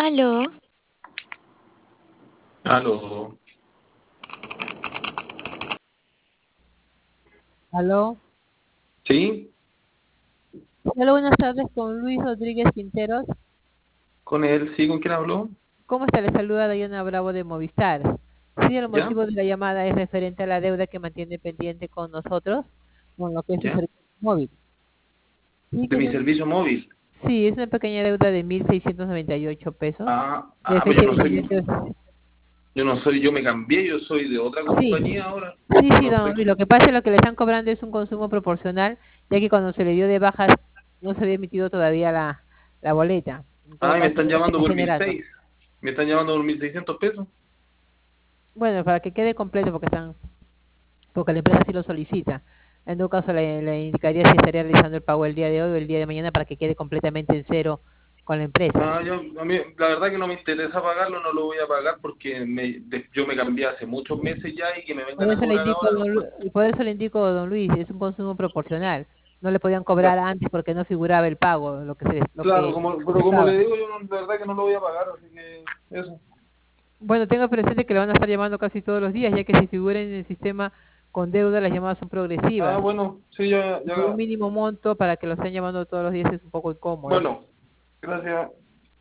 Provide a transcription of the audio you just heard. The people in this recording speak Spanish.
Aló, Aló, Aló, ¿sí? hola, buenas tardes con Luis Rodríguez Quinteros. ¿Con él? ¿Sí? ¿Con quién habló? ¿Cómo está? Le saluda Dayana Bravo de Movistar. Sí, el ¿Ya? motivo de la llamada es referente a la deuda que mantiene pendiente con nosotros, con lo que es su ¿Ya? servicio móvil. Sí, De mi servicio móvil. sí, es una pequeña deuda de 1.698 pesos, de Pues fecha de vencimiento. yo me cambié, yo soy de otra Sí, compañía ahora. sí, sí, No don sé. Luis. Lo que pasa es lo que le están cobrando es un consumo proporcional, ya que cuando se le dio de bajas no se había emitido todavía la boleta. En todo Y me caso, están se llamando está por mil generando. seis. Me están llamando por 1.600 pesos. Bueno, para que quede completo, porque la empresa sí lo solicita. En todo caso, le indicaría si estaría realizando el pago el día de hoy o el día de mañana para que quede completamente en cero con la empresa. A mí, la verdad que no me interesa pagarlo, no lo voy a pagar porque yo me cambié hace muchos meses ya y que me Por vengan a eso le cobrar indico, ahora no encuentro. por eso le indico, don Luis, es un consumo proporcional. No le podían cobrar Ya. antes porque no figuraba el pago, lo Claro, que pero como estaba. le digo, yo la verdad que no lo voy a pagar, así que eso. Bueno, tenga presente que le van a estar llamando casi todos los días, ya que si figura en el sistema con deuda, las llamadas son progresivas. Bueno, sí, ya, Y por un ya. mínimo monto, para que lo estén llamando todos los días es un poco incómodo. Bueno, gracias.